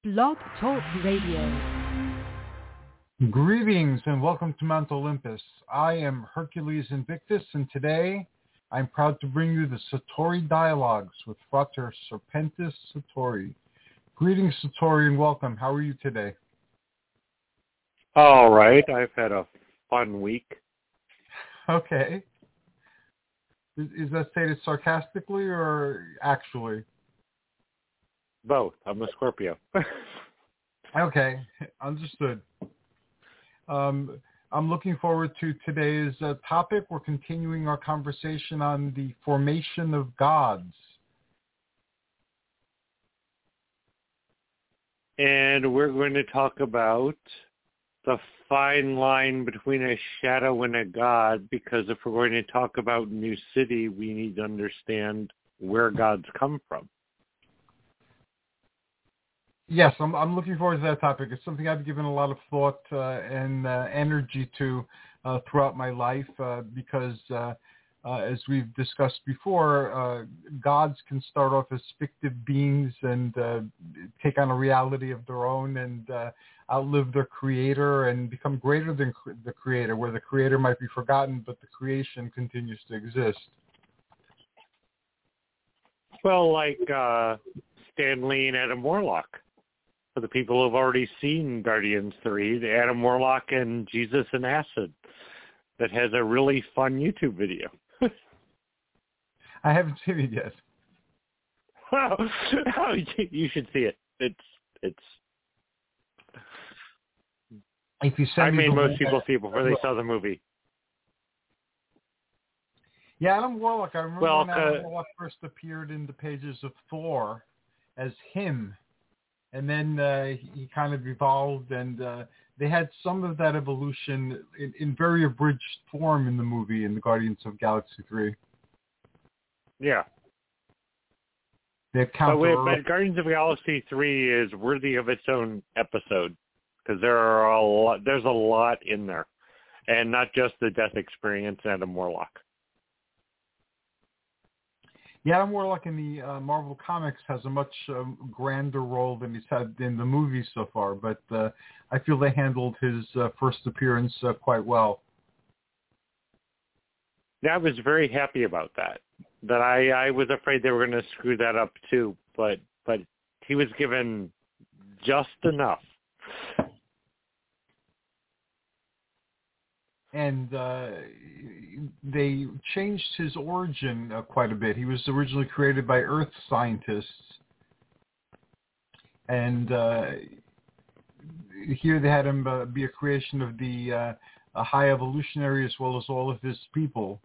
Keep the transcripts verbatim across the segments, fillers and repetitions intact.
Blog Talk Radio. Greetings and welcome to Mount Olympus. I am Hercules Invictus, and today I'm proud to bring you the Satori Dialogues with Frater Serpentis Satori. Greetings, Satori, and welcome. How are you today? All right. I've had a fun week. Okay. Is, is that stated sarcastically or actually? Both. I'm a Scorpio. Okay, understood. Um, I'm looking forward to today's uh, topic. We're continuing our conversation on the formation of gods. And we're going to talk about the fine line between a shadow and a god, because if we're going to talk about New City, we need to understand where gods come from. Yes, I'm, I'm looking forward to that topic. It's something I've given a lot of thought uh, and uh, energy to uh, throughout my life uh, because, uh, uh, as we've discussed before, uh, gods can start off as fictive beings and uh, take on a reality of their own and uh, outlive their creator and become greater than cre- the creator, where the creator might be forgotten, but the creation continues to exist. Well, like uh, Stan Lee and Adam Warlock. For the people who have already seen Guardians three, the Adam Warlock and Jesus and Acid, that has a really fun YouTube video. I haven't seen it yet. Well, you should see it. It's it's. If you send I me made the most link, people see it before they saw the movie. Yeah, Adam Warlock. I remember well, when Adam uh, Warlock first appeared in the pages of Thor as him. And then uh, he, he kind of evolved, and uh, they had some of that evolution in, in very abridged form in the movie, in the Guardians of Galaxy three. Yeah. They have counter- but, wait, but Guardians of the Galaxy three is worthy of its own episode, because there are a lot, there's a lot in there, and not just the death experience and Adam Warlock. Yeah, Adam Warlock in the uh, Marvel Comics has a much um, grander role than he's had in the movies so far, but uh, I feel they handled his uh, first appearance uh, quite well. Yeah, I was very happy about that. That I, I was afraid they were going to screw that up too, but but he was given just enough. And uh, they changed his origin uh, quite a bit. He was originally created by Earth scientists. And uh, here they had him uh, be a creation of the uh, a high evolutionary as well as all of his people.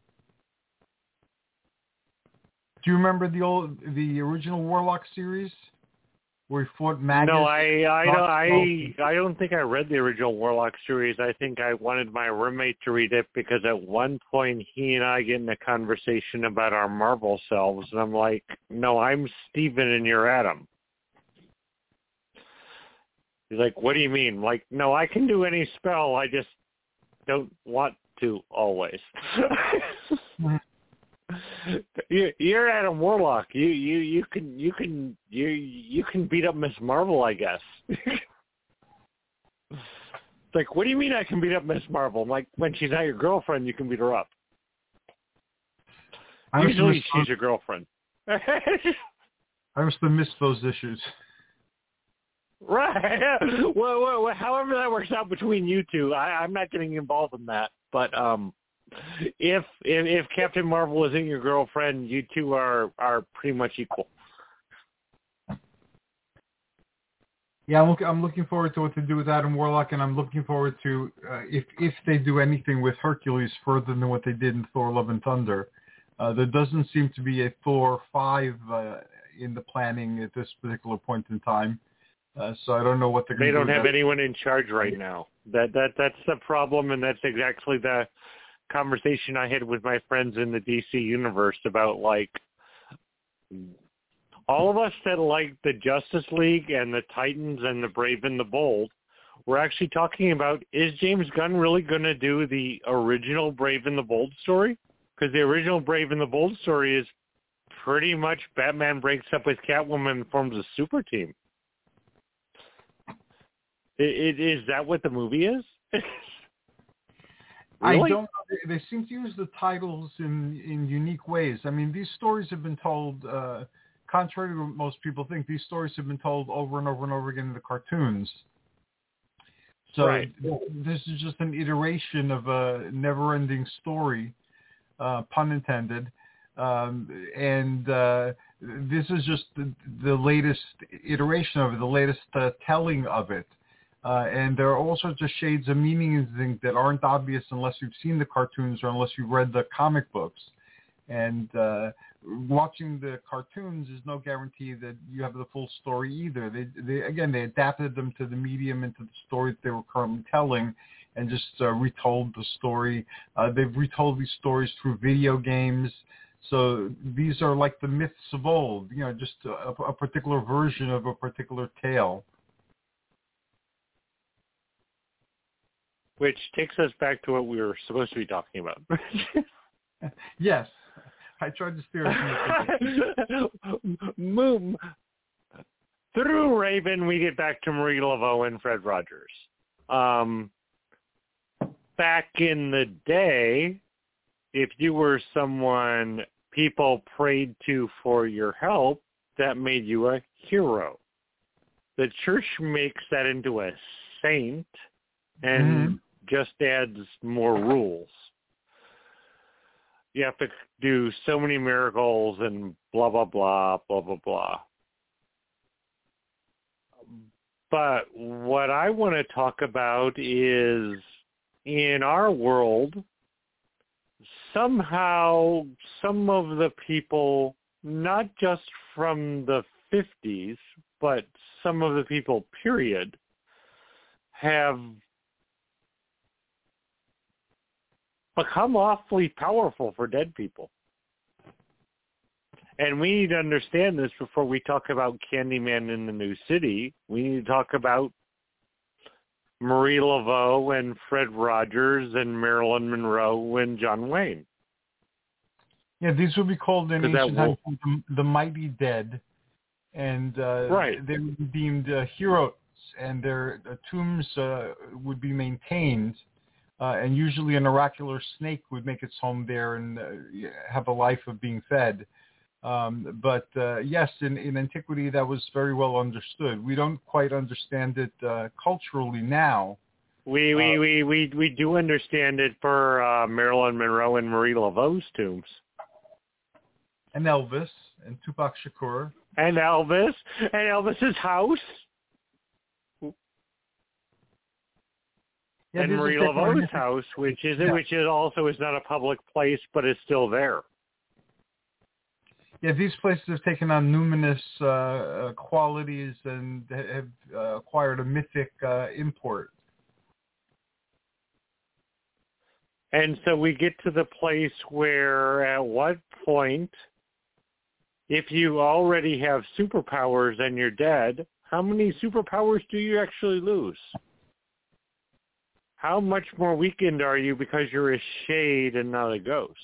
Do you remember the old, the original Warlock series? Where he fought Magus? No, I I don't I I don't think I read the original Warlock series. I think I wanted my roommate to read it because at one point he and I get in a conversation about our Marvel selves, and I'm like, "No, I'm Steven and you're Adam." He's like, "What do you mean?" I'm like, "No, I can do any spell. I just don't want to always." You're Adam Warlock. You you you can you can you you can beat up Miss Marvel, I guess. It's like, what do you mean I can beat up Miss Marvel? I'm like, when she's not your girlfriend, you can beat her up. I Usually must she's have, your girlfriend. I must have missed those issues. Right. Well, well, well, however that works out between you two, I, I'm not getting involved in that. But um. If, if if Captain Marvel isn't your girlfriend, you two are, are pretty much equal. Yeah, I'm, look, I'm looking forward to what to do with Adam Warlock, and I'm looking forward to uh, if if they do anything with Hercules further than what they did in Thor: Love and Thunder. Uh, there doesn't seem to be a Thor five uh, in the planning at this particular point in time, uh, so I don't know what they're going to do. They don't have that. anyone in charge right now. That that that's the problem, and that's exactly the conversation I had with my friends in the D C universe about, like, all of us that like the Justice League and the Titans and the Brave and the Bold, we're actually talking about, is James Gunn really going to do the original Brave and the Bold story? Because the original Brave and the Bold story is pretty much Batman breaks up with Catwoman and forms a super team. It, it, is that what the movie is? Really? I don't know. They seem to use the titles in, in unique ways. I mean, these stories have been told, uh, contrary to what most people think, these stories have been told over and over and over again in the cartoons. So right. This is just an iteration of a never-ending story, uh, pun intended. Um, and uh, this is just the, the latest iteration of it, the latest uh, telling of it. Uh, and there are all sorts of shades of meaning in things that aren't obvious unless you've seen the cartoons or unless you've read the comic books. And uh, watching the cartoons is no guarantee that you have the full story either. They, they again, they adapted them to the medium and to the story that they were currently telling and just uh, retold the story. Uh, they've retold these stories through video games. So these are like the myths of old, you know, just a, a particular version of a particular tale. Which takes us back to what we were supposed to be talking about. Yes. I tried to steer us. Moom. Through Raven, we get back to Marie Laveau and Fred Rogers. Um, back in the day, if you were someone people prayed to for your help, that made you a hero. The church makes that into a saint and mm-hmm. just adds more rules. You have to do so many miracles and blah, blah, blah, blah, blah, blah. But what I want to talk about is in our world, somehow some of the people, not just from the fifties, but some of the people, period, have become awfully powerful for dead people. And we need to understand this before we talk about Candyman in the New City. We need to talk about Marie Laveau and Fred Rogers and Marilyn Monroe and John Wayne. Yeah, these would be called in ancient times the, the mighty dead. And uh, right. they would be deemed uh, heroes, and their uh, tombs uh, would be maintained. Uh, and usually an oracular snake would make its home there and uh, have a life of being fed. Um, but uh, yes, in, in antiquity, that was very well understood. We don't quite understand it uh, culturally now. We we, uh, we, we we do understand it for uh, Marilyn Monroe and Marie Laveau's tombs. And Elvis and Tupac Shakur. And Elvis and Elvis's house. Yeah, and Marie Laveau's house, which is yeah. which is also is not a public place, but is still there. Yeah, these places have taken on numinous uh, uh, qualities and have uh, acquired a mythic uh, import. And so we get to the place where at what point, if you already have superpowers and you're dead, how many superpowers do you actually lose? How much more weakened are you because you're a shade and not a ghost?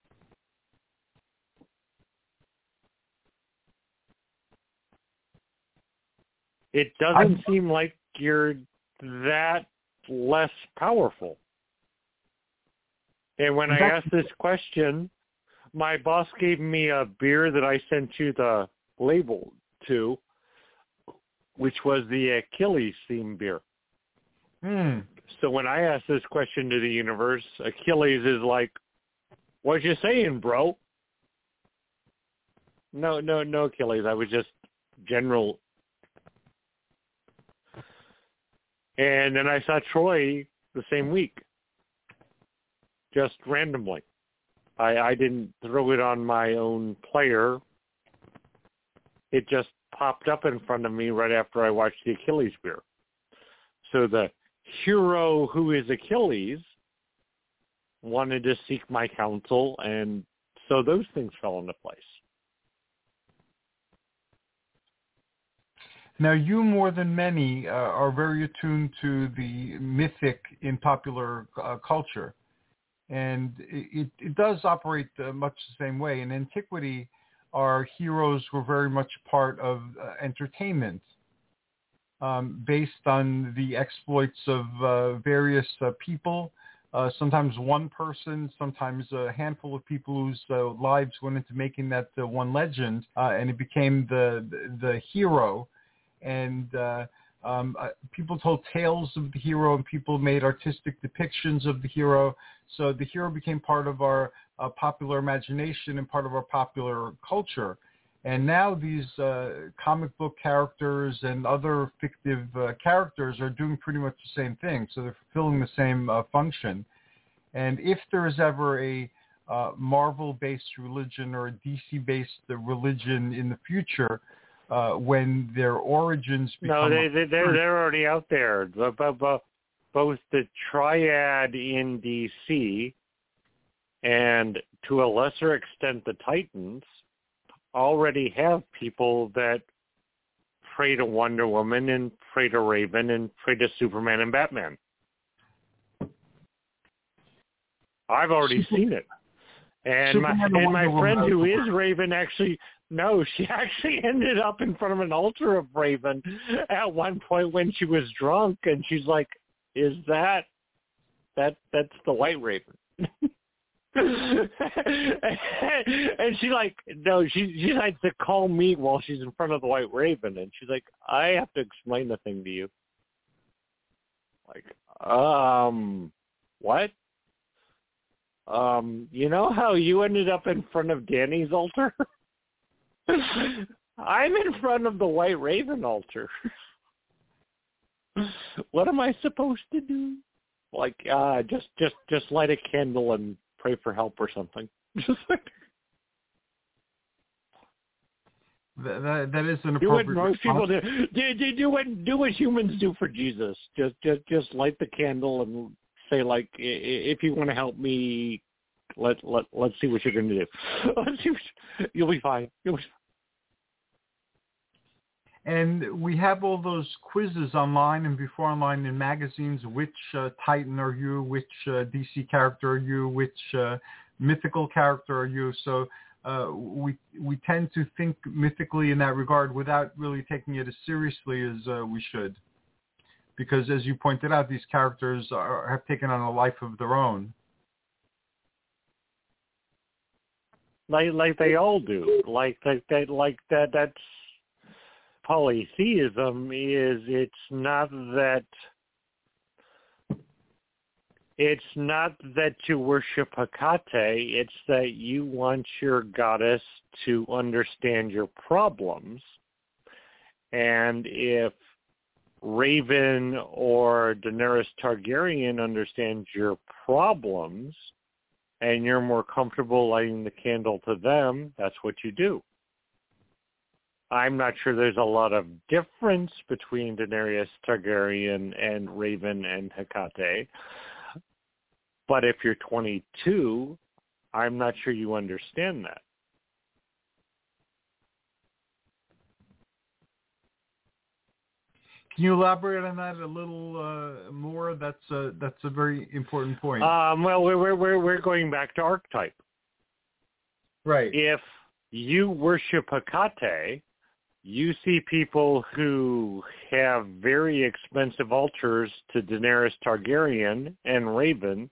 It doesn't I'm, seem like you're that less powerful. And when I asked this question, my boss gave me a beer that I sent you the label to, which was the Achilles theme beer. Hmm. So when I asked this question to the universe, Achilles is like, what you saying, bro? No, no, no, Achilles. I was just general. And then I saw Troy the same week, just randomly. I, I didn't throw it on my own player. It just popped up in front of me right after I watched the Achilles beer. So the hero who is Achilles wanted to seek my counsel, and so those things fell into place. Now, you more than many uh, are very attuned to the mythic in popular uh, culture, and it, it does operate uh, much the same way. In antiquity, our heroes were very much part of uh, entertainment. um, based on the exploits of uh, various uh, people, uh, sometimes one person, sometimes a handful of people whose uh, lives went into making that uh, one legend, uh, and it became the, the, the hero. And uh, um, uh, people told tales of the hero, and people made artistic depictions of the hero. So the hero became part of our uh, popular imagination and part of our popular culture. And now these uh, comic book characters and other fictive uh, characters are doing pretty much the same thing. So they're fulfilling the same uh, function. And if there is ever a uh, Marvel-based religion or a D C-based religion in the future, uh, when their origins become... No, they, they, they're, they're already out there. Both the Triad in D C and, to a lesser extent, the Titans already have people that pray to Wonder Woman and pray to Raven and pray to Superman and Batman. I've already Super- seen it. And my, and my friend who is Raven actually, no, she actually ended up in front of an altar of Raven at one point when she was drunk, and she's like, is that, that that's the White Raven. And she like, no, she she likes to call me while she's in front of the White Raven, and she's like, I have to explain the thing to you. Like, um, what? Um, you know how you ended up in front of Danny's altar? I'm in front of the White Raven altar. What am I supposed to do? Like, uh, just just just light a candle and pray for help or something. Just like that, that, that is an do what appropriate most people response. do. Do, do. do what do what humans do for Jesus. Just just just light the candle and say, like, if you want to help me, let let let's see what you're going to do. Let's see what, you'll be fine. You'll be fine. And we have all those quizzes online and before online in magazines. Which uh, Titan are you? Which uh, D C character are you? Which uh, mythical character are you? So uh, we we tend to think mythically in that regard without really taking it as seriously as uh, we should. Because as you pointed out, these characters are, have taken on a life of their own. Like like they all do. Like like that like that that's polytheism is it's not that it's not that you worship Hecate, it's that you want your goddess to understand your problems. And if Raven or Daenerys Targaryen understands your problems and you're more comfortable lighting the candle to them, that's what you do. I'm not sure there's a lot of difference between Daenerys Targaryen and Raven and Hecate. But if you're twenty-two, I'm not sure you understand that. Can you elaborate on that a little uh, more? That's a, that's a very important point. Um, well, we're we're we're going back to archetype. Right. If you worship Hecate, you see people who have very expensive altars to Daenerys Targaryen and Raven,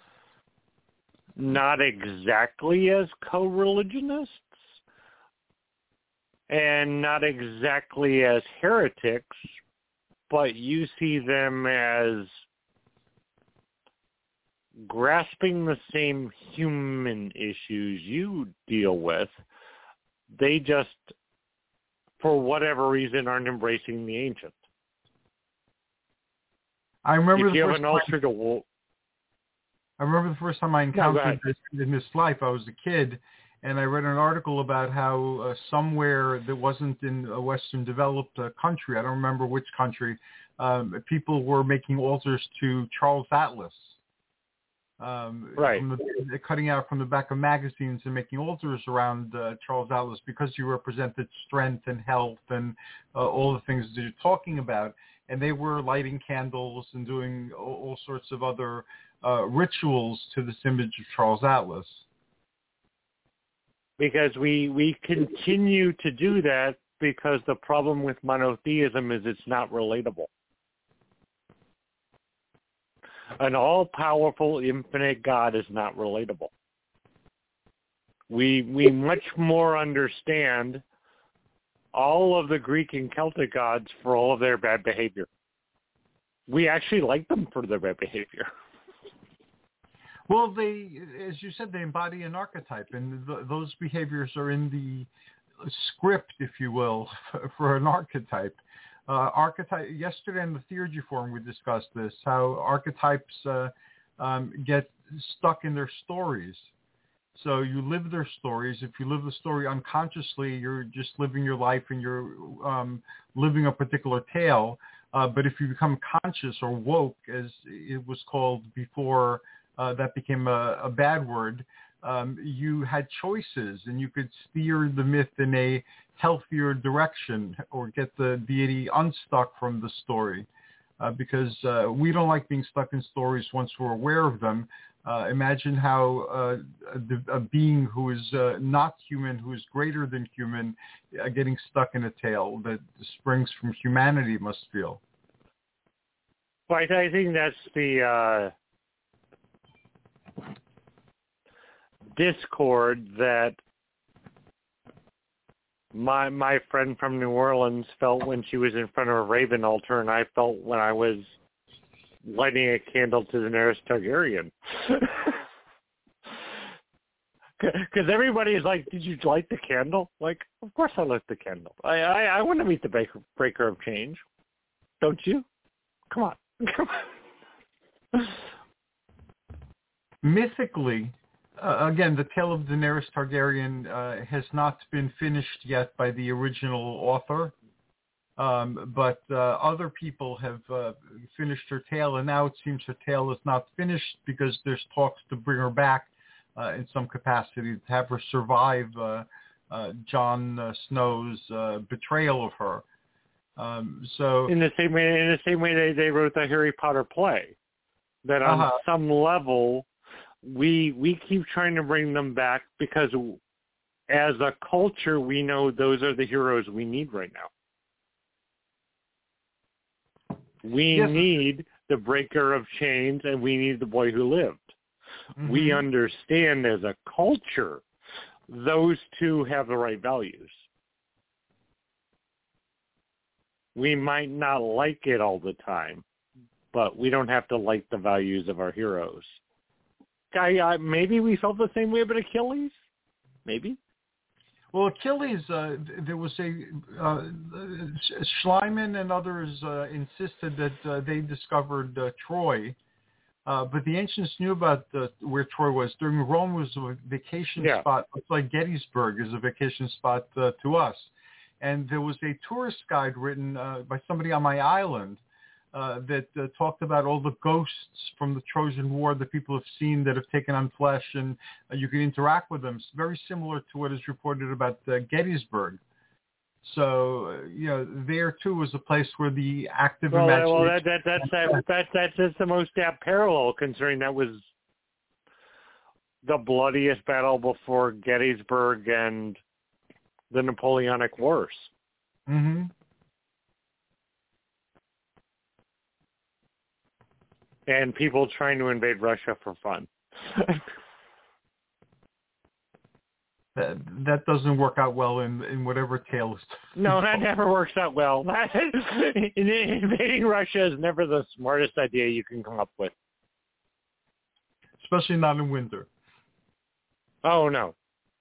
not exactly as co-religionists and not exactly as heretics, but you see them as grasping the same human issues you deal with. They just, for whatever reason, aren't embracing the ancient. I remember if the you have first an altar to war. I remember the first time I encountered no, this in this life. I was a kid, and I read an article about how uh, somewhere that wasn't in a Western developed uh, country, I don't remember which country, um, people were making altars to Charles Atlas. Um, right. From the, cutting out from the back of magazines and making altars around uh, Charles Atlas because he represented strength and health and uh, all the things that you're talking about. And they were lighting candles and doing all, all sorts of other uh, rituals to this image of Charles Atlas. Because we, we continue to do that because the problem with monotheism is it's not relatable. An all-powerful, infinite God is not relatable. We we much more understand all of the Greek and Celtic gods for all of their bad behavior. We actually like them for their bad behavior. Well, they, as you said, they embody an archetype, and th- those behaviors are in the script, if you will, for, for an archetype. Uh, archetype. Yesterday in the Theurgy Forum, we discussed this, how archetypes uh, um, get stuck in their stories. So you live their stories. If you live the story unconsciously, you're just living your life and you're um, living a particular tale. Uh, but if you become conscious or woke, as it was called before uh, that became a, a bad word, um, you had choices and you could steer the myth in a healthier direction or get the deity unstuck from the story. Uh, because uh, we don't like being stuck in stories once we're aware of them. Uh, imagine how uh, a, a being who is uh, not human, who is greater than human, uh, getting stuck in a tale that springs from humanity must feel. Well, I, I think that's the uh, discord that my my friend from New Orleans felt when she was in front of a Raven altar, and I felt when I was lighting a candle to Daenerys Targaryen. Because everybody is like, did you light the candle? Like, of course I lit the candle. I I, I want to meet the breaker, breaker of change. Don't you? Come on. Come on. Mythically, uh, again, the tale of Daenerys Targaryen uh, has not been finished yet by the original author. Um, but uh, other people have uh, finished her tale, and now it seems her tale is not finished because there's talks to bring her back uh, in some capacity, to have her survive uh, uh, Jon uh, Snow's uh, betrayal of her. Um, so in the same way, in the same way they, they wrote the Harry Potter play, that on uh-huh. some level we we keep trying to bring them back because as a culture we know those are the heroes we need right now. We yes. need the breaker of chains, and we need the boy who lived. Mm-hmm. We understand as a culture those two have the right values. We might not like it all the time, but we don't have to like the values of our heroes. I, I, maybe we felt the same way about Achilles. Maybe. Well, Achilles, uh, there was a, uh, Schliemann and others uh, insisted that uh, they discovered uh, Troy, uh, but the ancients knew about uh, where Troy was. During Rome was a vacation yeah. spot. It's like Gettysburg is a vacation spot uh, to us. And there was a tourist guide written uh, by somebody on my island uh, that uh, talked about all the ghosts from the Trojan War that people have seen that have taken on flesh, and uh, you can interact with them. It's very similar to what is reported about uh, Gettysburg. So, uh, you know, there too was a place where the active well, imagination... Well, that, that, that's, that, that, that's just the most apt parallel, considering that was the bloodiest battle before Gettysburg and the Napoleonic Wars. Mm-hmm. And people trying to invade Russia for fun. that, that doesn't work out well in, in whatever tale is... No, that never works out well. Invading Russia is never the smartest idea you can come up with. Especially not in winter. Oh, no.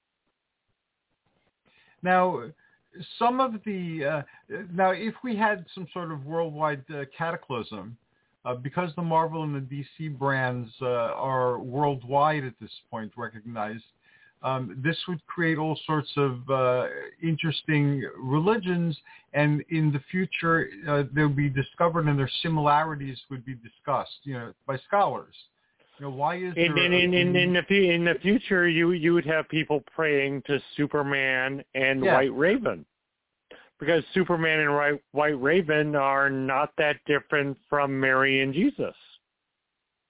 Now, some of the... Uh, now, if we had some sort of worldwide uh, cataclysm, Uh, because the Marvel and the D C brands uh, are worldwide at this point recognized, um, this would create all sorts of uh, interesting religions, and in the future uh, they'll be discovered and their similarities would be discussed, you know, by scholars. You know, why is in, there in, in, in, in the in the future you you would have people praying to Superman and yeah. White Raven? Because Superman and White Raven are not that different from Mary and Jesus.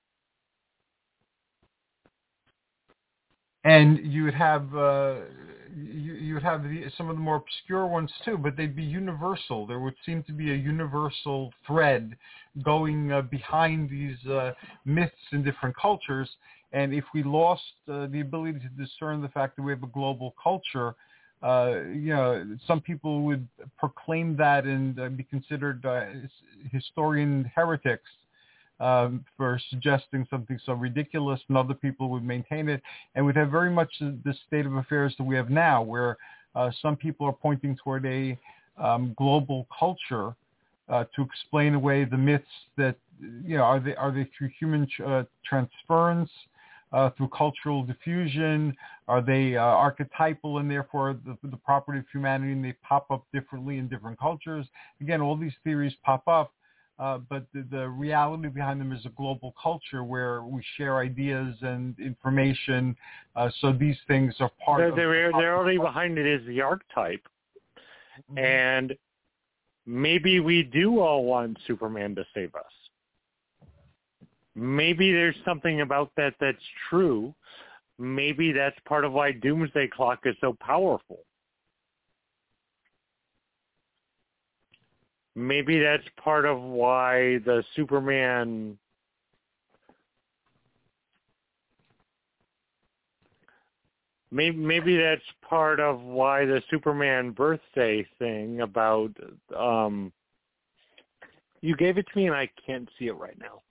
And you would have, uh, you, you would have the, some of the more obscure ones too, but they'd be universal. There would seem to be a universal thread going uh, behind these uh, myths in different cultures. And if we lost uh, the ability to discern the fact that we have a global culture, uh, you know, some people would proclaim that and uh, be considered uh, historian heretics um, for suggesting something so ridiculous, and other people would maintain it. And we'd have very much the state of affairs that we have now, where uh, some people are pointing toward a um, global culture uh, to explain away the myths that, you know, are they, are they through human uh, transference, Uh, through cultural diffusion? Are they uh, archetypal and therefore the, the property of humanity, and they pop up differently in different cultures? Again, all these theories pop up, uh, but the, the reality behind them is a global culture where we share ideas and information. Uh, so these things are part the, of... The, the reality behind it is the archetype. Mm-hmm. And maybe we do all want Superman to save us. Maybe there's something about that that's true. Maybe that's part of why Doomsday Clock is so powerful. Maybe that's part of why the Superman... Maybe, maybe that's part of why the Superman birthday thing about... Um, you gave it to me and I can't see it right now.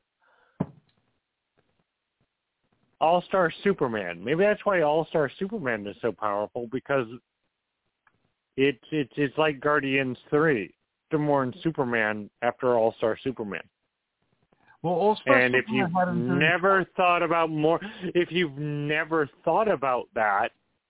All-Star Superman. Maybe that's why All-Star Superman is so powerful, because it's it's it's like Guardians three, more than Superman after All-Star Superman. Well, All-Star and Superman if you've never thought about more, if you've never thought about that,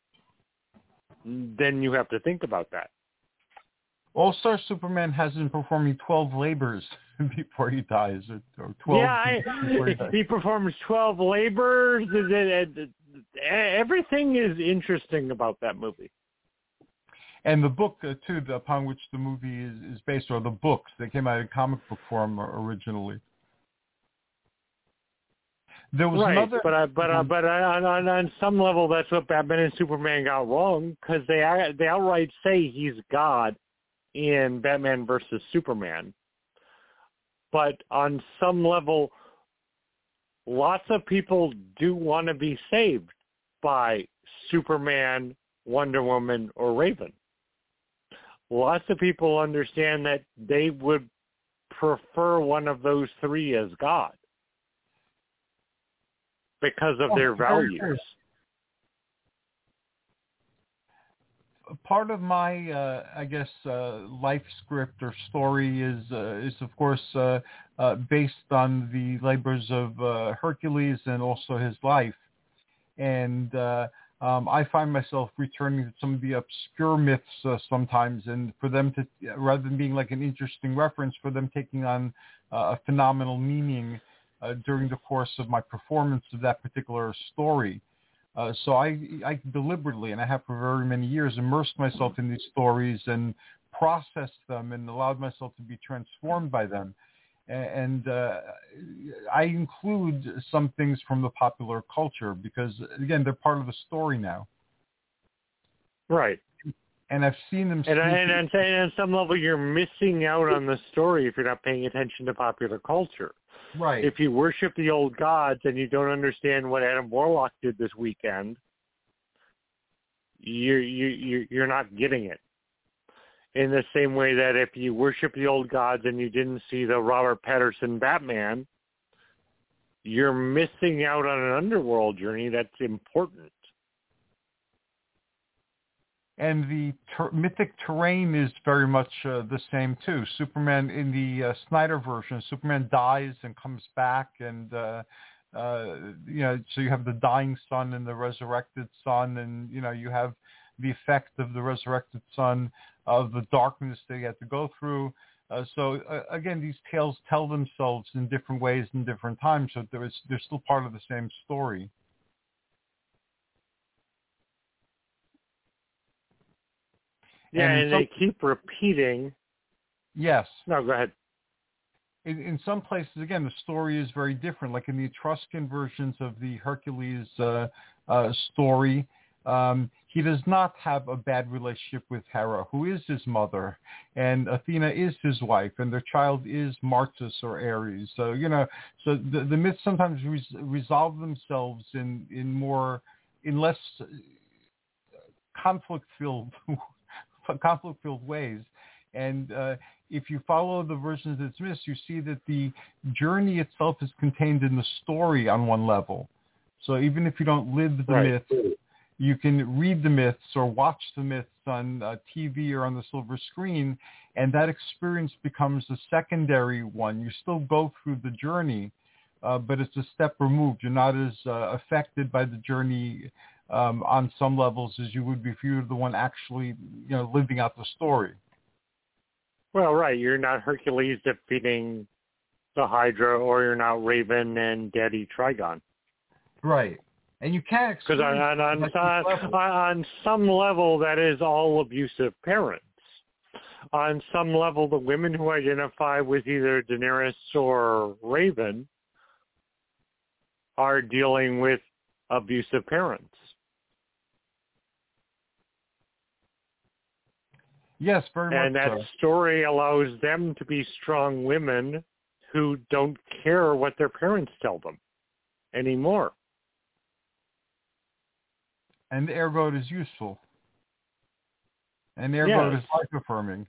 then you have to think about that. All-Star Superman has been performing twelve labors before he dies, or, or twelve. Yeah, I, he, he performs twelve labors. Everything is interesting about that movie. And the book, uh, too, the, upon which the movie is, is based, or the books, they came out in comic book form originally. There was right, another, but uh, but uh, but uh, on, on some level, that's what Batman and Superman got wrong, because they they outright say he's God in Batman versus Superman. But on some level, lots of people do want to be saved by Superman, Wonder Woman, or Raven. Lots of people understand that they would prefer one of those three as God because of oh, their values. Part of my, uh, I guess, uh, life script or story is, uh, is of course, uh, uh, based on the labors of uh, Hercules and also his life. And uh, um, I find myself returning to some of the obscure myths uh, sometimes, and for them to, rather than being like an interesting reference, for them taking on uh, a phenomenal meaning uh, during the course of my performance of that particular story. Uh, so I, I deliberately, and I have for very many years, immersed myself in these stories and processed them and allowed myself to be transformed by them. And uh, I include some things from the popular culture because, again, they're part of the story now. Right. And I've seen them. And, and, and on some level, you're missing out on the story if you're not paying attention to popular culture. Right. If you worship the old gods and you don't understand what Adam Warlock did this weekend, you you you're not getting it. In the same way that if you worship the old gods and you didn't see the Robert Pattinson Batman, you're missing out on an underworld journey that's important. And the ter- mythic terrain is very much uh, the same too. Superman in the uh, Snyder version, Superman dies and comes back, and uh, uh, you know, so you have the dying sun and the resurrected sun, and you know, you have the effect of the resurrected sun of the darkness that you had to go through. Uh, so uh, again, these tales tell themselves in different ways in different times, so there is, they're still part of the same story. Yeah, and, and some, they keep repeating. Yes. No, go ahead. In, in some places, again, the story is very different. Like in the Etruscan versions of the Hercules uh, uh, story, Um, he does not have a bad relationship with Hera, who is his mother, and Athena is his wife, and their child is Martus or Ares. So, you know, so the, the myths sometimes res- resolve themselves in, in more, in less conflict-filled, conflict-filled ways. And uh, if you follow the versions of its myths, you see that the journey itself is contained in the story on one level. So even if you don't live the Right. myths, you can read the myths or watch the myths on uh, T V or on the silver screen, and that experience becomes a secondary one. You still go through the journey, uh, but it's a step removed. You're not as uh, affected by the journey um, on some levels as you would be if you were the one actually, you know, living out the story. Well, right. You're not Hercules defeating the Hydra, or you're not Raven and Daddy Trigon. Right. And you can't Because on, on, on, on, on some level, that is all abusive parents. On some level, the women who identify with either Daenerys or Raven are dealing with abusive parents. Yes, very and much that so. story allows them to be strong women who don't care what their parents tell them anymore. And ergo it is useful. And ergo Yes. it is life-affirming.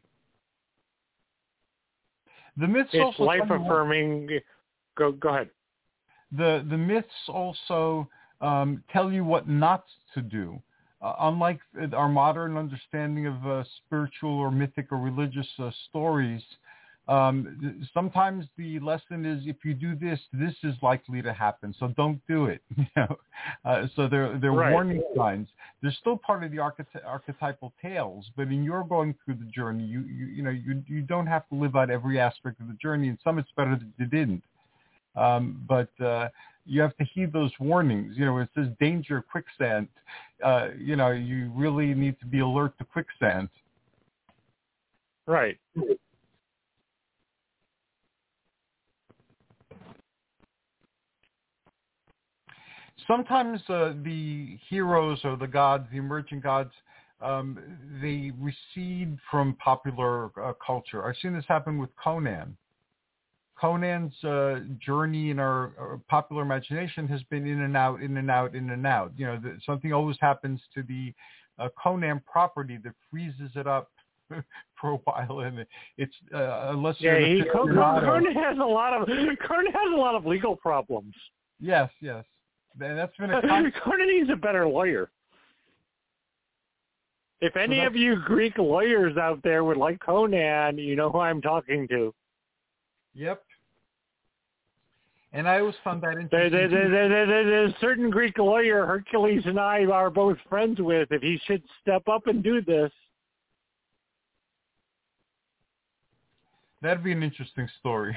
The myths It's also life-affirming. Go, go ahead. The, the myths also um, tell you what not to do. Uh, unlike our modern understanding of uh, spiritual or mythic or religious uh, stories, um, sometimes the lesson is if you do this, this is likely to happen, so don't do it. You know? uh, so they're, they're Right. warning signs. They're still part of the archety- archetypal tales, but in your going through the journey, you, you, you know, you, you don't have to live out every aspect of the journey, and some it's better that you didn't. Um, but uh, you have to heed those warnings. You know, it says danger, quicksand. Uh, you know, you really need to be alert to quicksand. Right. Sometimes uh, the heroes or the gods, the emerging gods, um, they recede from popular uh, culture. I've seen this happen with Conan. Conan's uh, journey in our, our popular imagination has been in and out, in and out, in and out. You know, the, something always happens to the uh, Conan property that freezes it up for a while, and it's uh, unless Yeah, you're he, an Conan aficionado. has a lot of Conan has a lot of legal problems. Yes, yes, and that's been a con- Conan needs a better lawyer. If any so of you Greek lawyers out there would like Conan, you know who I'm talking to. Yep. And I always found that There, interesting. there, there, there, there, there's a certain Greek lawyer Hercules and I are both friends with. If he should step up and do this. That'd be an interesting story.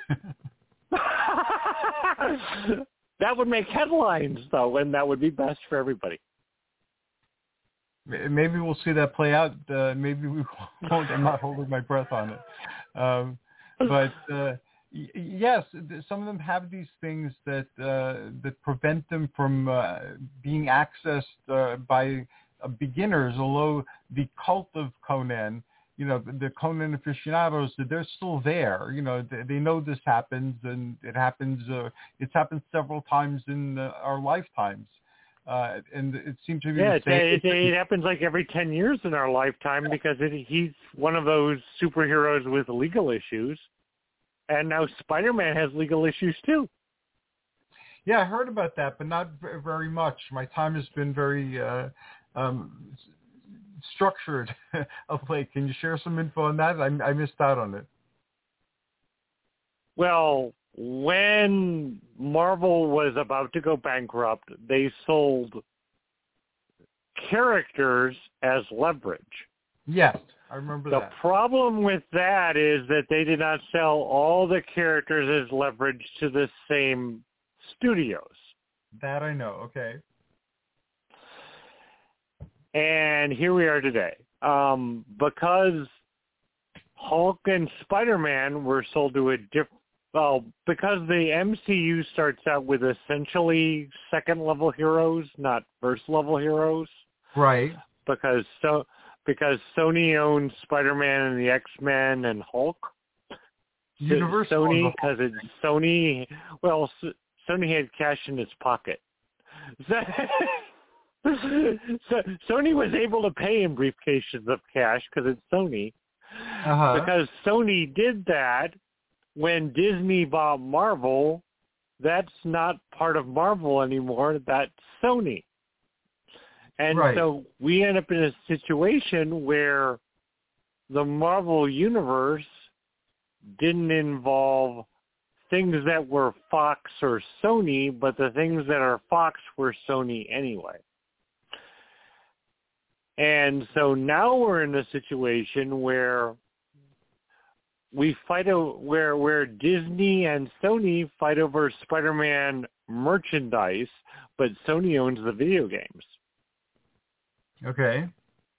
That would make headlines, though, and that would be best for everybody. Maybe we'll see that play out. Uh, maybe we won't. I'm not holding my breath on it. Um, but uh, y- yes, some of them have these things that uh, that prevent them from uh, being accessed uh, by uh, beginners. Although the cult of Conan, you know, the Conan aficionados, they're still there. You know, they, they know this happens, and it happens. Uh, it's happened several times in uh, our lifetimes. Uh, and it seems to be Yeah, the it, same. it, it happens like every ten years in our lifetime because it, he's one of those superheroes with legal issues. And now Spider-Man has legal issues, too. Yeah, I heard about that, but not very much. My time has been very uh, um, structured of late. Can you share some info on that? I, I missed out on it. Well, when Marvel was about to go bankrupt, they sold characters as leverage. Yes, I remember The that. problem with that is that they did not sell all the characters as leverage to the same studios. That I know, okay. And here we are today. Um, because Hulk and Spider-Man were sold to a different, well, because the M C U starts out with essentially second-level heroes, not first-level heroes. Right. Because so because Sony owns Spider-Man and the X-Men and Hulk. Universal Sony, because it's Sony. Well, Sony had cash in its pocket. So, so Sony was able to pay in briefcases of cash because it's Sony. Uh-huh. Because Sony did that when Disney bought Marvel. That's not part of Marvel anymore. That's Sony. And right. so we end up in a situation where the Marvel Universe didn't involve things that were Fox or Sony, but the things that are Fox were Sony anyway. And so now we're in a situation where we fight o- where where Disney and Sony fight over Spider-Man merchandise, but Sony owns the video games. Okay.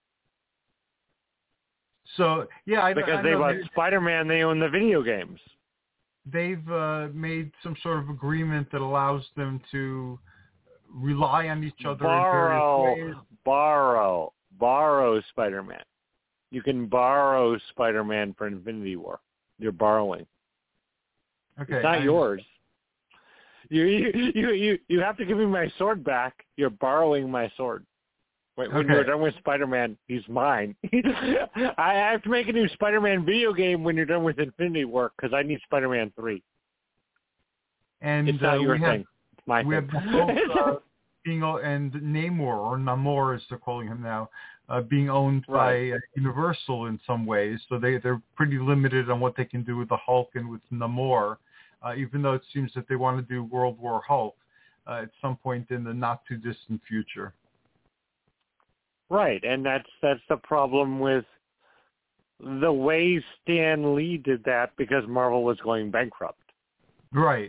So yeah, I, because I they know bought they, Spider-Man, they own the video games. They've uh, made some sort of agreement that allows them to rely on each other borrow, in various ways. Borrow, borrow Spider-Man. You can borrow Spider-Man for Infinity War. You're borrowing. Okay, it's not I yours. You, you you you you have to give me my sword back. You're borrowing my sword. When okay. you're done with Spider-Man, he's mine. I have to make a new Spider-Man video game when you're done with Infinity War because I need Spider-Man three. And it's not uh, your we thing. Have, it's my we thing. have both, uh, being and Namor or Namor as they're calling him now, uh, being owned right. by uh, Universal in some ways. So they they're pretty limited on what they can do with the Hulk and with Namor, uh, even though it seems that they want to do World War Hulk uh, at some point in the not too distant future. Right, and that's that's the problem with the way Stan Lee did that because Marvel was going bankrupt. Right.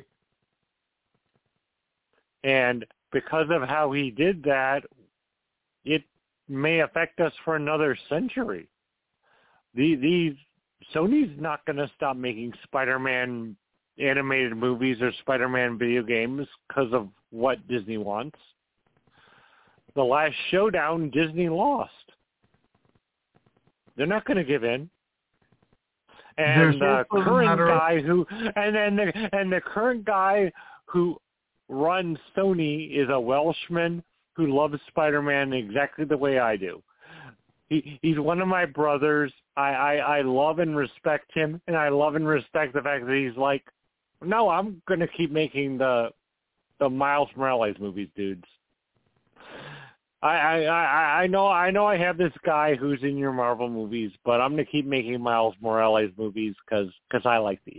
And because of how he did that, it may affect us for another century. The these Sony's not going to stop making Spider-Man animated movies or Spider-Man video games because of what Disney wants. The last showdown, Disney lost. They're not going to give in. And the current guy who, and then the and the current guy who runs Sony is a Welshman who loves Spider-Man exactly the way I do. He he's one of my brothers. I, I, I love and respect him, and I love and respect the fact that he's like, no, I'm going to keep making the the Miles Morales movies, dudes. I, I, I know I know I have this guy who's in your Marvel movies, but I'm going to keep making Miles Morales movies because I like these.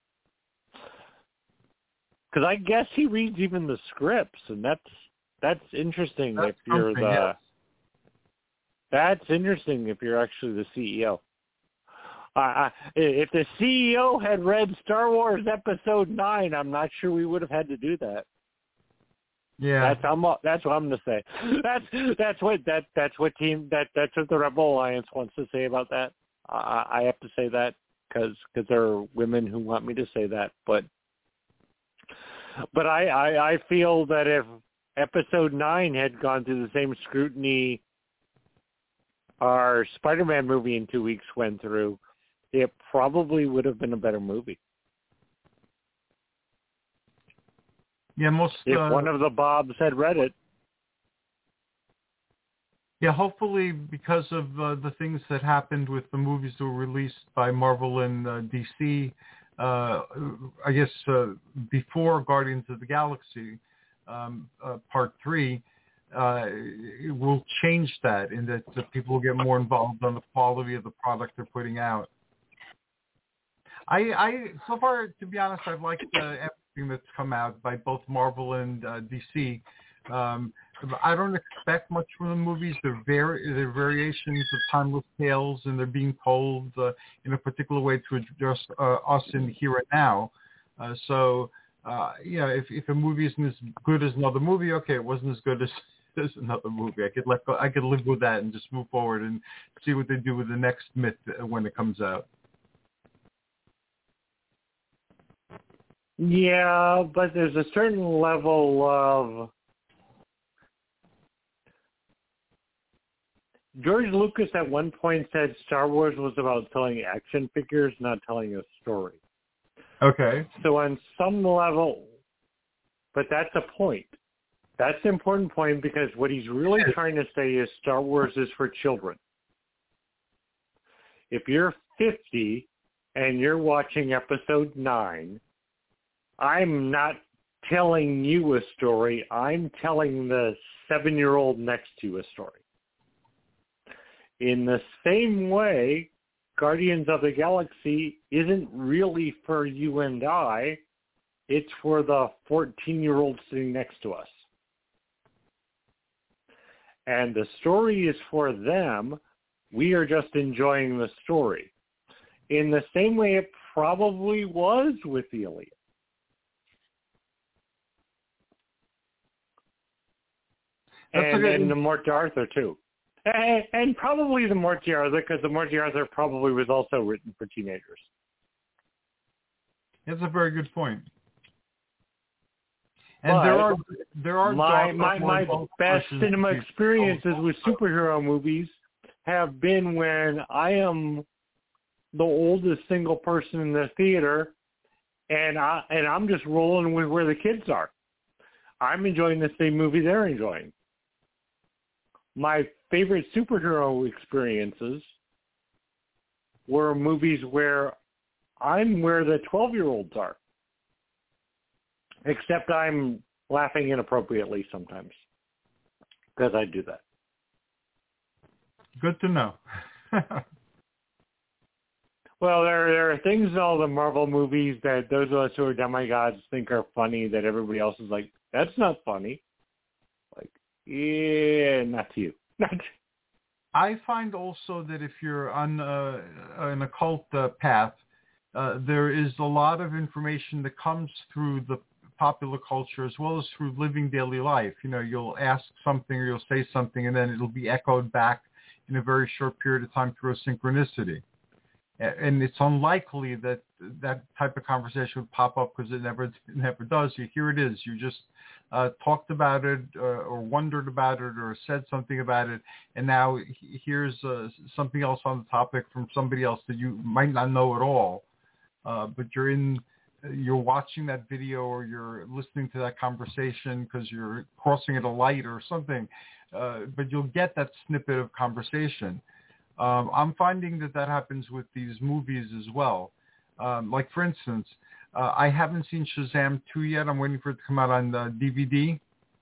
Because I guess he reads even the scripts, and that's that's interesting that's if you're the yes. that's interesting if you're actually the C E O. Uh, I, if the C E O had read Star Wars Episode Nine, I'm not sure we would have had to do that. Yeah, that's I'm that's what I'm going to say. That's that's what that that's what team that that's what the Rebel Alliance wants to say about that. Uh, I have to say that because because there are women who want me to say that, but but I, I I feel that if Episode Nine had gone through the same scrutiny our Spider-Man movie in two weeks went through, it probably would have been a better movie. Yeah, most. If uh, one of the Bobs had read it. Yeah, hopefully because of uh, the things that happened with the movies that were released by Marvel and uh, D C, uh, I guess uh, before Guardians of the Galaxy um, uh, Part three, uh, it will change that in that, that people will get more involved on the quality of the product they're putting out. I, I so far, to be honest, I've liked uh, everything that's come out by both Marvel and uh, D C. Um, I don't expect much from the movies. They're, vari- they're variations of timeless tales, and they're being told uh, in a particular way to address uh, us in the here and now. Uh, so, uh, you know, if, if a movie isn't as good as another movie, okay, it wasn't as good as, as another movie. I could let go, I could live with that and just move forward and see what they do with the next myth when it comes out. Yeah, but there's a certain level of George Lucas at one point said Star Wars was about selling action figures, not telling a story. Okay. So on some level, but that's a point. That's an important point because what he's really trying to say is Star Wars is for children. If you're fifty and you're watching episode nine, I'm not telling you a story. I'm telling the seven-year-old next to you a story. In the same way, Guardians of the Galaxy isn't really for you and I. It's for the fourteen-year-old sitting next to us. And the story is for them. We are just enjoying the story. In the same way it probably was with Alien. That's And, okay. and the Morty Arthur, too. And, and probably the Morty Arthur, because the Morty Arthur probably was also written for teenagers. That's a very good point. And But there are there are my dark, my, my more best questions cinema to be- experiences with superhero movies have been when I am the oldest single person in the theater, and I and I'm just rolling with where the kids are. I'm enjoying the same movie they're enjoying. My favorite superhero experiences were movies where I'm where the twelve-year-olds are. Except I'm laughing inappropriately sometimes because I do that. Good to know. Well, there there are things in all the Marvel movies that those of us who are demigods think are funny that everybody else is like, that's not funny. Like, yeah, not to you. Not. I find also that if you're on uh, an occult uh, path, uh, there is a lot of information that comes through the popular culture as well as through living daily life. You know, you'll ask something or you'll say something and then it'll be echoed back in a very short period of time through a synchronicity. And it's unlikely that that type of conversation would pop up because it never it never does. You here it is. You just uh, talked about it or, or wondered about it or said something about it, and now here's uh, something else on the topic from somebody else that you might not know at all. Uh, but you're in, you're watching that video or you're listening to that conversation because you're crossing at a light or something. Uh, but you'll get that snippet of conversation. Um, I'm finding that that happens with these movies as well. Um, like, for instance, uh, I haven't seen Shazam two yet. I'm waiting for it to come out on uh, D V D.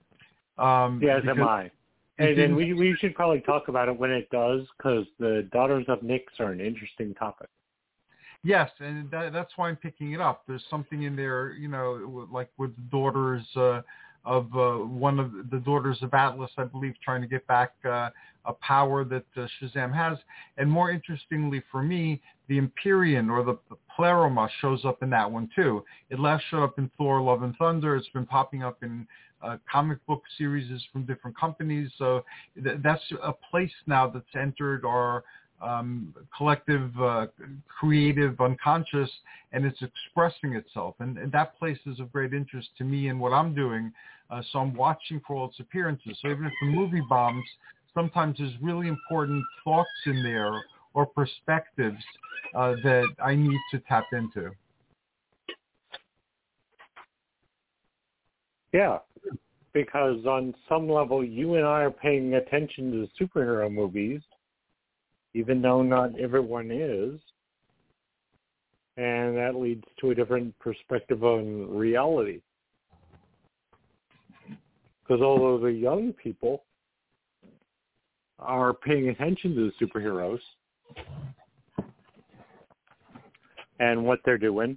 Um, Yes, am I. And then we we should probably talk about it when it does, because the Daughters of Nyx are an interesting topic. Yes, and that, that's why I'm picking it up. There's something in there, you know, like with the daughters uh, of uh, one of the daughters of Atlas, I believe, trying to get back uh, a power that uh, Shazam has. And more interestingly for me, the Empyrean or the, the Pleroma shows up in that one too. It last showed up in Thor: Love and Thunder. It's been popping up in uh, comic book series from different companies. So th- that's a place now that's entered our um, collective, uh, creative, unconscious, and it's expressing itself. And, and that place is of great interest to me in what I'm doing. Uh, so I'm watching for all its appearances. So even if the movie bombs, sometimes there's really important thoughts in there or perspectives uh, that I need to tap into. Yeah, because on some level, you and I are paying attention to the superhero movies, even though not everyone is. And that leads to a different perspective on reality. Because although the young people are paying attention to the superheroes and what they're doing,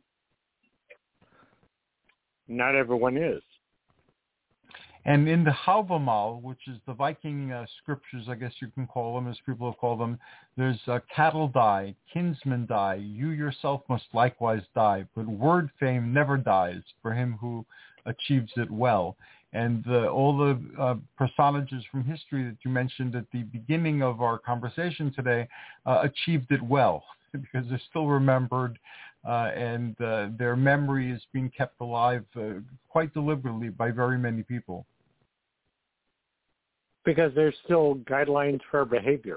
not everyone is. And in the Havamal, which is the Viking uh, scriptures, I guess you can call them, as people have called them, there's uh, cattle die, kinsmen die, you yourself must likewise die, but word fame never dies for him who achieves it well. And uh, all the uh, personages from history that you mentioned at the beginning of our conversation today uh, achieved it well because they're still remembered uh, and uh, their memory is being kept alive uh, quite deliberately by very many people. because there's still guidelines for behavior.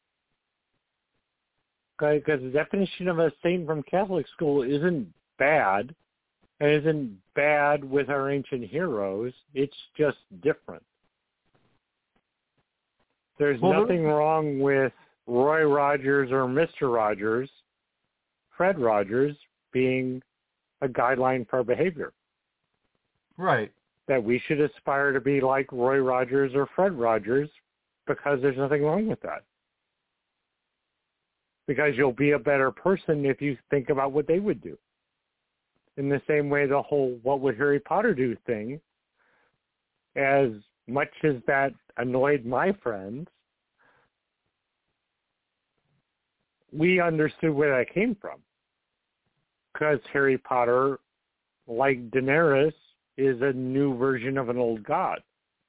Okay, because the definition of a saint from Catholic school isn't bad, and isn't bad with our ancient heroes. It's just different. There's well, nothing wrong with Roy Rogers or Mister Rogers, Fred Rogers, being a guideline for our behavior. Right. That we should aspire to be like Roy Rogers or Fred Rogers, because there's nothing wrong with that. Because you'll be a better person if you think about what they would do. In the same way, the whole "what would Harry Potter do" thing, as much as that annoyed my friends, we understood where that came from. Because Harry Potter, like Daenerys, is a new version of an old god.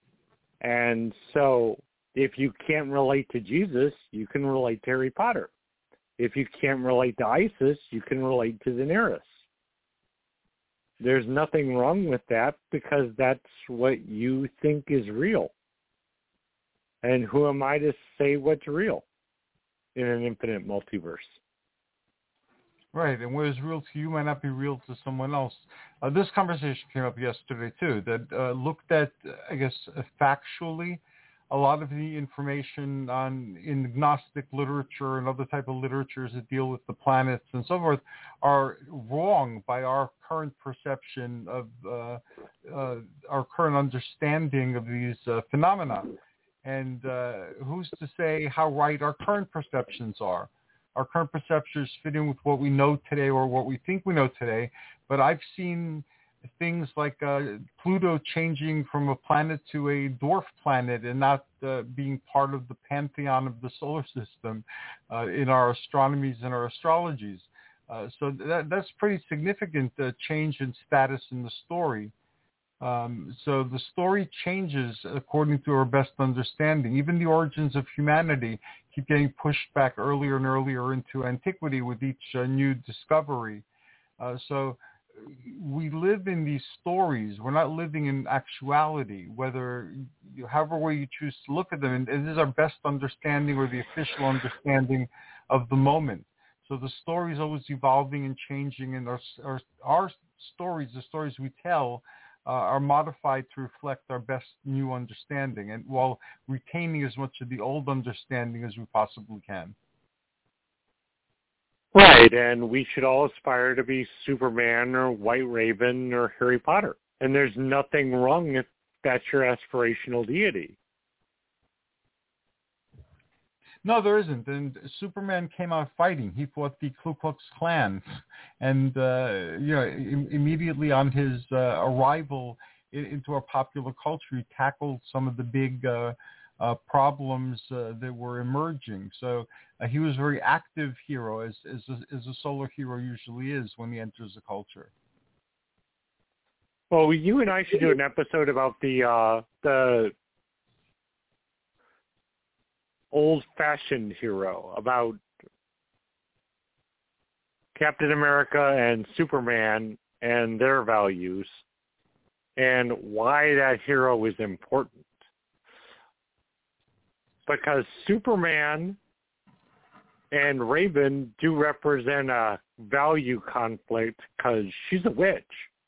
And so if you can't relate to Jesus, you can relate to Harry Potter. If you can't relate to Isis, you can relate to Daenerys. There's nothing wrong with that, because that's what you think is real. And who am I to say what's real in an infinite multiverse? Right, and what is real to you might not be real to someone else. Uh, this conversation came up yesterday, too, that uh, looked at, I guess, uh, factually, a lot of the information on in Gnostic literature and other type of literatures that deal with the planets and so forth are wrong by our current perception of uh, uh, our current understanding of these uh, phenomena. And uh, who's to say how right our current perceptions are? Our current perceptions fit in with what we know today or what we think we know today. But I've seen things like uh, Pluto changing from a planet to a dwarf planet and not uh, being part of the pantheon of the solar system uh, in our astronomies and our astrologies. Uh, so that, that's pretty significant uh, change in status in the story. Um, so the story changes according to our best understanding. Even the origins of humanity keep getting pushed back earlier and earlier into antiquity with each uh, new discovery. Uh, so we live in these stories. We're not living in actuality, whether, however way you choose to look at them. And this is our best understanding or the official understanding of the moment. So the story is always evolving and changing, and our, our, our stories, the stories we tell, uh, are modified to reflect our best new understanding, and while retaining as much of the old understanding as we possibly can. Right, and we should all aspire to be Superman or White Raven or Harry Potter. And there's nothing wrong if that's your aspirational deity. No, there isn't. And Superman came out fighting. He fought the Ku Klux Klan. And, uh, you know, im- immediately on his uh, arrival in- into our popular culture, he tackled some of the big uh, uh, problems uh, that were emerging. So uh, he was a very active hero, as, as, a, as a solar hero usually is when he enters the culture. Well, you and I should do an episode about the uh, the old-fashioned hero, about Captain America and Superman and their values and why that hero is important. Because Superman and Raven do represent a value conflict because she's a witch.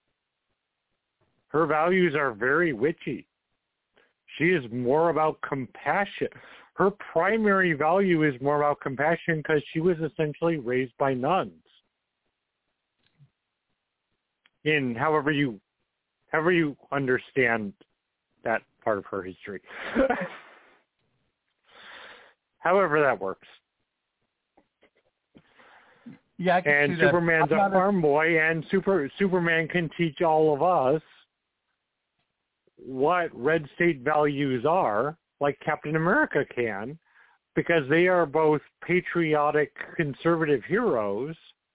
Her values are very witchy. She is more about compassion. Her primary value is more about compassion because she was essentially raised by nuns. In however you, however you understand that part of her history. However that works. Yeah, I can and see that. Superman's a farm a... boy, and Super Superman can teach all of us what red state values are, like Captain America can, because they are both patriotic, conservative heroes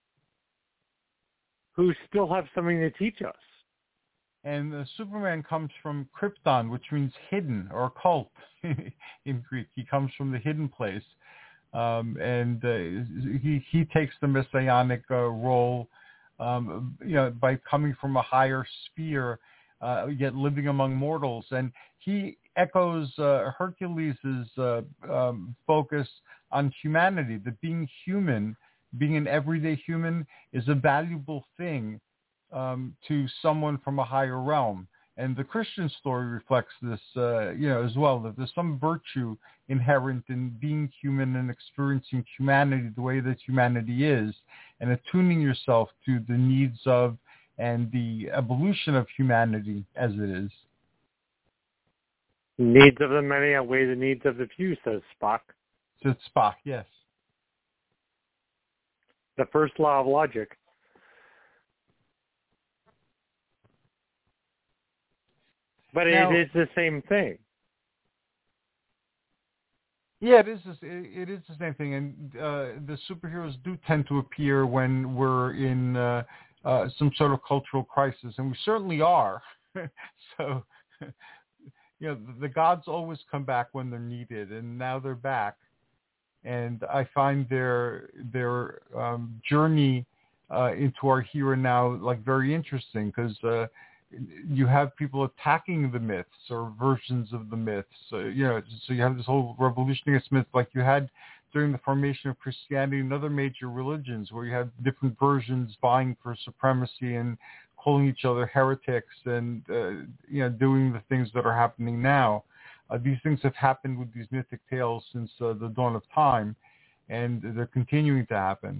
who still have something to teach us. And uh, Superman comes from Krypton, which means hidden or occult in Greek. He comes from the hidden place. Um, and uh, he, he takes the messianic uh, role, um, you know, by coming from a higher sphere uh, yet living among mortals. And he echoes uh, Hercules' uh, um, focus on humanity, that being human, being an everyday human is a valuable thing um, to someone from a higher realm. And the Christian story reflects this, uh, you know, as well, that there's some virtue inherent in being human and experiencing humanity the way that humanity is, and attuning yourself to the needs of and the evolution of humanity as it is. Needs of the many outweigh the needs of the few, says Spock. Says Spock, yes. The first law of logic. But Now, it is the same thing. Yeah, it is. It is the same thing, and uh, the superheroes do tend to appear when we're in uh, uh, some sort of cultural crisis, and we certainly are. So, you know, the, the gods always come back when they're needed, and now they're back. And I find their their um, journey uh, into our here and now like very interesting because. Uh, You have people attacking the myths or versions of the myths. So, you know, so you have this whole revolution against myths like you had during the formation of Christianity and other major religions where you have different versions vying for supremacy and calling each other heretics and, uh, you know, doing the things that are happening now. Uh, these things have happened with these mythic tales since uh, the dawn of time, and they're continuing to happen.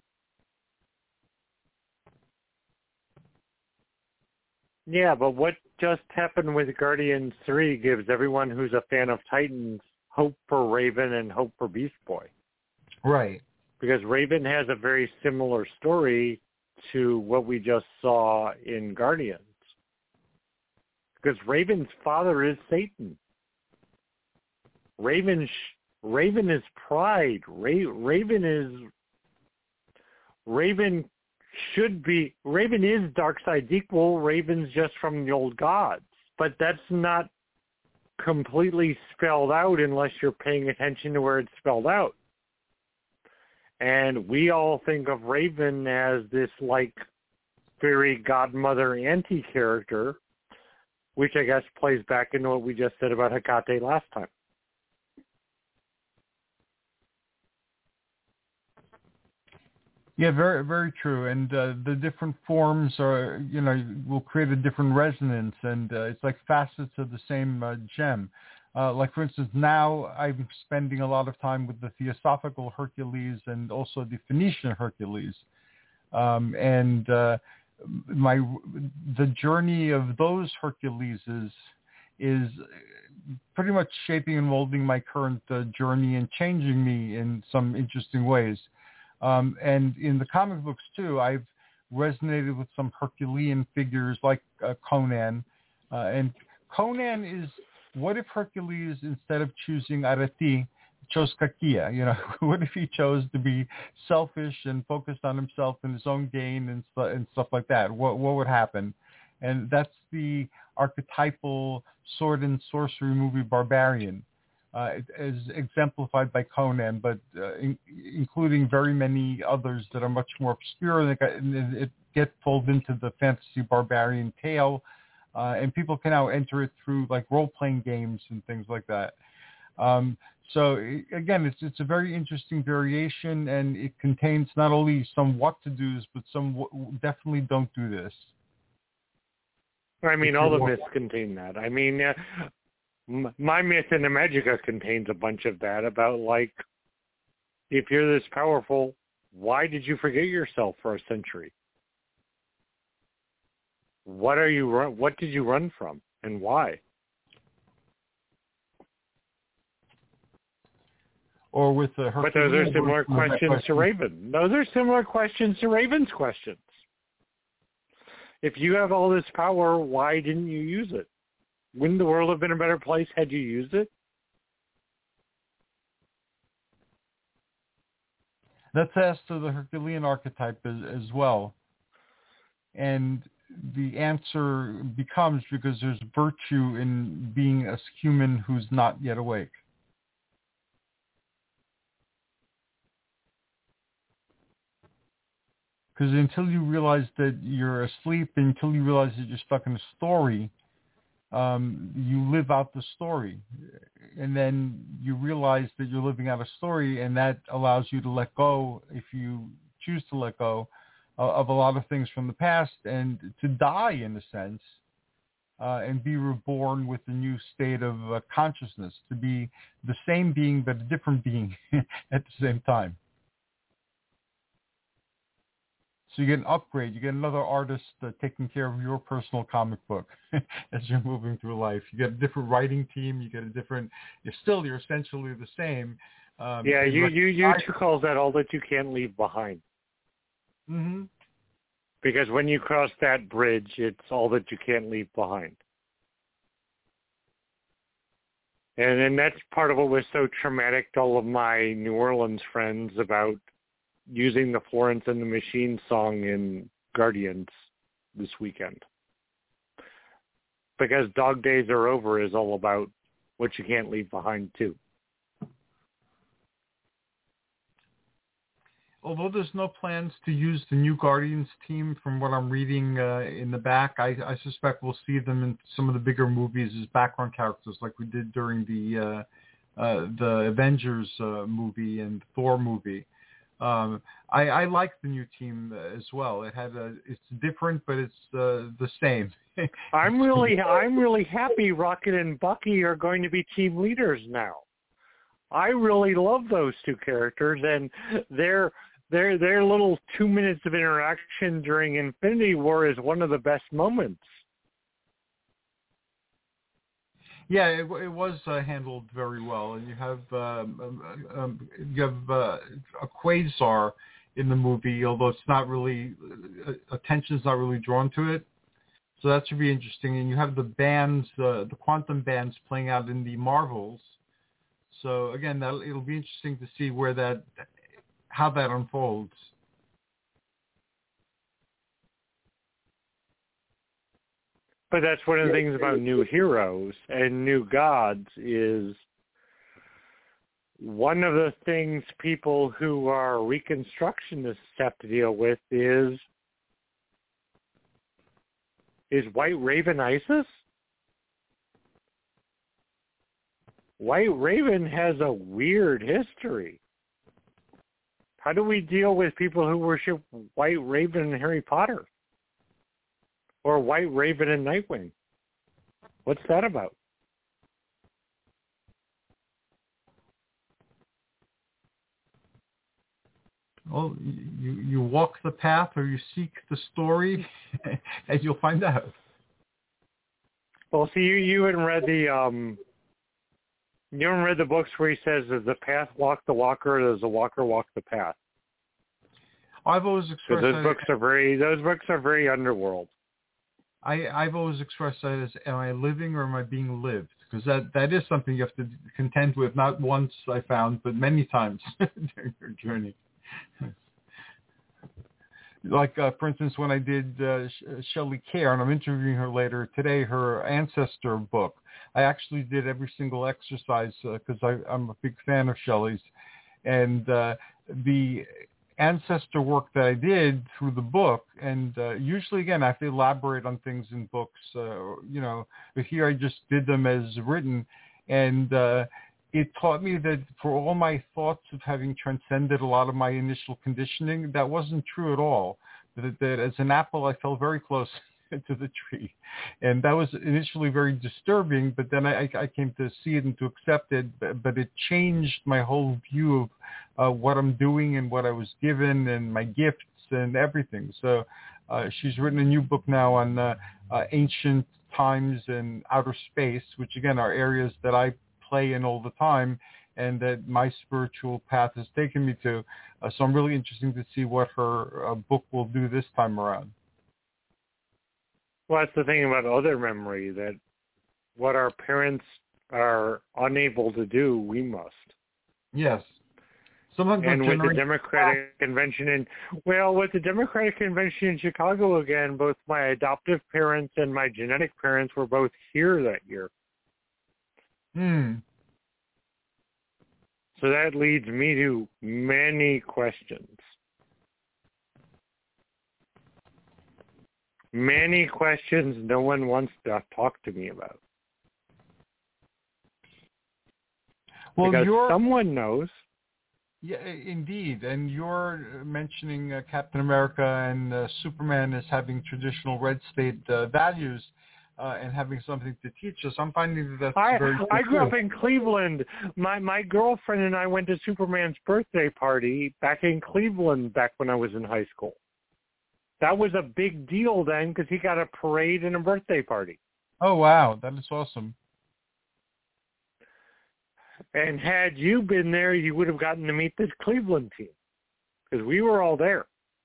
Yeah, but what just happened with Guardians three gives everyone who's a fan of Titans hope for Raven and hope for Beast Boy. Right. Because Raven has a very similar story to what we just saw in Guardians. Because Raven's father is Satan. Raven, Raven is pride. Ra- Raven is... Raven... should be, Raven is Darkseid's equal, Raven's just from the old gods. But that's not completely spelled out unless you're paying attention to where it's spelled out. And we all think of Raven as this, like, fairy godmother anti-character, which I guess plays back into what we just said about Hecate last time. Yeah, very, very true. And uh, the different forms are, you know, will create a different resonance, and uh, it's like facets of the same uh, gem. Uh, like, for instance, now I'm spending a lot of time with the Theosophical Hercules and also the Phoenician Hercules. Um, and uh, my the journey of those Herculeses is pretty much shaping and molding my current uh, journey and changing me in some interesting ways. Um, and in the comic books, too, I've resonated with some Herculean figures like uh, Conan. Uh, and Conan is, what if Hercules, instead of choosing Arati, chose Kakia? You know, what if he chose to be selfish and focused on himself and his own gain and, st- and stuff like that? What, what would happen? And that's the archetypal sword and sorcery movie Barbarian. Uh, as exemplified by Conan, but uh, in, including very many others that are much more obscure, and it, got, and it gets pulled into the fantasy barbarian tale, uh, and people can now enter it through like role-playing games and things like that. Um, so again, it's it's a very interesting variation, and it contains not only some what to do's, but some w- definitely don't do this. I mean, all the myths contain that. I mean. Uh, My Myth in the Magica contains a bunch of that about, like, if you're this powerful, why did you forget yourself for a century? What are you? Run- what did you run from, and why? Or with the But those are similar questions to Raven. Those are similar questions to Raven's questions. If you have all this power, why didn't you use it? Wouldn't the world have been a better place had you used it? That's asked to the Herculean archetype as, as well. And the answer becomes because there's virtue in being a human who's not yet awake. Because until you realize that you're asleep, until you realize that you're stuck in a story, um, you live out the story. And then you realize that you're living out a story, and that allows you to let go, if you choose to let go, uh, of a lot of things from the past, and to die, in a sense, uh, and be reborn with a new state of uh, consciousness, to be the same being but a different being at the same time. So you get an upgrade. You get another artist uh, taking care of your personal comic book as you're moving through life. You get a different writing team. You get a different. You're still you're essentially the same. Um, yeah, you rec- you you two calls that all that you can't leave behind. Mm-hmm. Because when you cross that bridge, it's all that you can't leave behind. And and that's part of what was so traumatic to all of my New Orleans friends about using the Florence and the Machine song in Guardians this weekend. Because Dog Days Are Over is all about what you can't leave behind too. Although there's no plans to use the new Guardians team, from what I'm reading uh, in the back, I, I suspect we'll see them in some of the bigger movies as background characters, like we did during the uh, uh, the Avengers uh, movie and Thor movie. Um, I, I like the new team as well. It had a, it's different, but it's uh, the same. I'm really, I'm really happy Rocket and Bucky are going to be team leaders now. I really love those two characters, and their their their little two minutes of interaction during Infinity War is one of the best moments. Yeah, it, it was uh, handled very well, and you have um, um, you have uh, a Quasar in the movie, although it's not really uh, attention's not really drawn to it. So that should be interesting. And you have the bands, uh, the quantum bands, playing out in the Marvels. So again, that it'll be interesting to see where that, how that unfolds. But that's one of the things about new heroes and new gods is one of the things people who are Reconstructionists have to deal with is, is White Raven ISIS? White Raven has a weird history. How do we deal with people who worship White Raven and Harry Potter? Or White Raven and Nightwing? What's that about? Well, you you walk the path or you seek the story, and you'll find out. Well, see, you you haven't read the um, you haven't read the books where he says, "Does the path walk the walker, or does the walker walk the path?" I've always expressed those that books are very those books are very underworld. I, I've always expressed that as, am I living or am I being lived? Because that, that is something you have to contend with, not once I found, but many times during your journey. Like, uh, for instance, when I did uh, Shelley Care, and I'm interviewing her later today, her Ancestor book, I actually did every single exercise because uh, I'm a big fan of Shelley's. And uh, the ancestor work that I did through the book, and uh, usually, again, I have to elaborate on things in books, uh, you know, but here I just did them as written, and uh, it taught me that for all my thoughts of having transcended a lot of my initial conditioning, that wasn't true at all. That, that as an apple, I fell very close to the tree. And that was initially very disturbing, but then I, I came to see it and to accept it, but, but it changed my whole view of uh, what I'm doing and what I was given and my gifts and everything. So uh, she's written a new book now on uh, uh, ancient times and outer space, which again are areas that I play in all the time and that my spiritual path has taken me to. Uh, so I'm really interested to see what her uh, book will do this time around. Well, that's the thing about other memory, that what our parents are unable to do, we must. Yes. Sometimes and with the Democratic back. Convention in, well, with the Democratic Convention in Chicago again, both my adoptive parents and my genetic parents were both here that year. Hmm. So that leads me to many questions. Many questions no one wants to talk to me about. Well, because you're, someone knows. Yeah, indeed. And you're mentioning uh, Captain America and uh, Superman as having traditional red state uh, values uh, and having something to teach us. I'm finding that that's I, very I grew true. up in Cleveland. My my girlfriend and I went to Superman's birthday party back in Cleveland back when I was in high school. That was a big deal then because he got a parade and a birthday party. Oh, wow. That is awesome. And had you been there, you would have gotten to meet this Cleveland team because we were all there.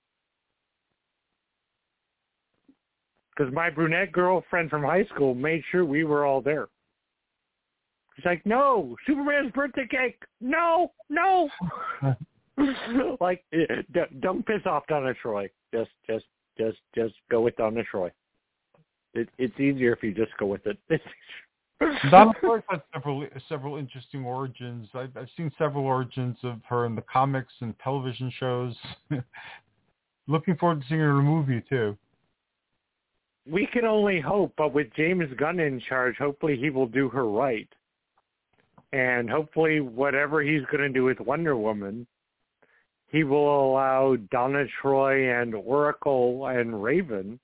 Because my brunette girlfriend from high school made sure we were all there. She's like, no, Superman's birthday cake. No, no. Like, don't piss off Donna Troy. Just, just, just, just go with Donna Troy. It, it's easier if you just go with it. Donna Troy has several several interesting origins. I've, I've seen several origins of her in the comics and television shows. Looking forward to seeing her in a movie too. We can only hope, but with James Gunn in charge, hopefully he will do her right. And hopefully whatever he's going to do with Wonder Woman, he will allow Donna Troy and Oracle and Raven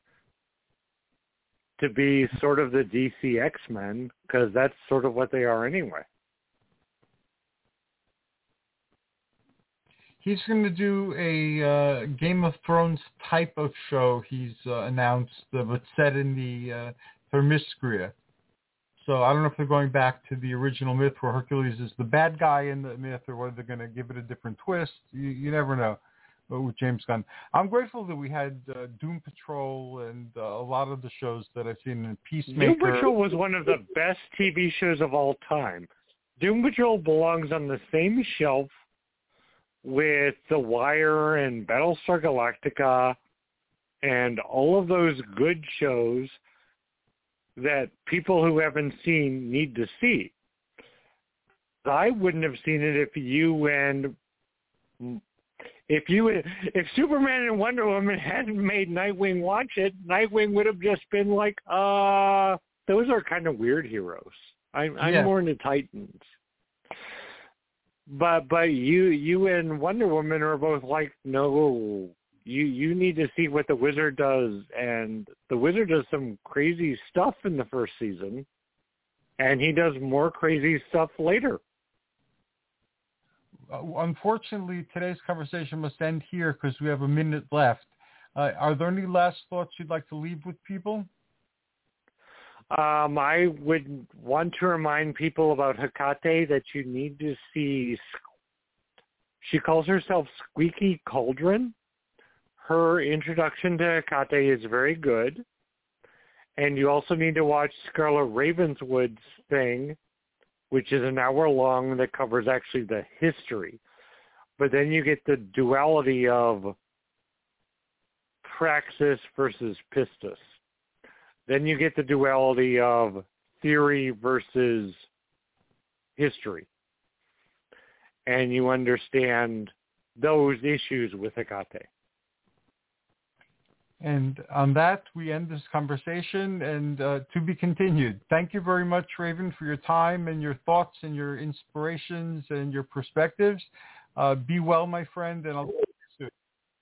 to be sort of the D C X-Men, because that's sort of what they are anyway. He's going to do a uh, Game of Thrones type of show, he's uh, announced, uh, but set in the uh, Themyscira. So I don't know if they're going back to the original myth where Hercules is the bad guy in the myth, or whether they're going to give it a different twist. You, you never know with James Gunn. I'm grateful that we had uh, Doom Patrol and uh, a lot of the shows that I've seen in Peacemaker. Doom Patrol was one of the best T V shows of all time. Doom Patrol belongs on the same shelf with The Wire and Battlestar Galactica and all of those good shows that people who haven't seen need to see. I wouldn't have seen it if you and if you if Superman and Wonder Woman hadn't made Nightwing watch it. Nightwing would have just been like, uh, those are kind of weird heroes. I'm, I'm yeah. more into Titans. But but you you and Wonder Woman are both like, no, you you need to see what the Wizard does, and the Wizard does some crazy stuff in the first season, and he does more crazy stuff later. Uh, unfortunately, today's conversation must end here because we have a minute left. Uh, are there any last thoughts you'd like to leave with people? Um, I would want to remind people about Hecate that you need to see. She calls herself Squeaky Cauldron. Her introduction to Hecate is very good. And you also need to watch Scarlet Ravenswood's thing, which is an hour long that covers actually the history. But then you get the duality of Praxis versus Pistis. Then you get the duality of theory versus history. And you understand those issues with Hecate. And on that, we end this conversation, and uh, to be continued. Thank you very much, Raven, for your time and your thoughts and your inspirations and your perspectives. Uh, be well, my friend, and I'll see you soon.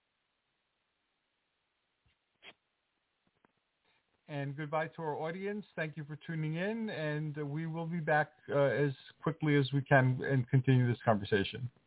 And goodbye to our audience. Thank you for tuning in, and uh, we will be back uh, as quickly as we can and continue this conversation.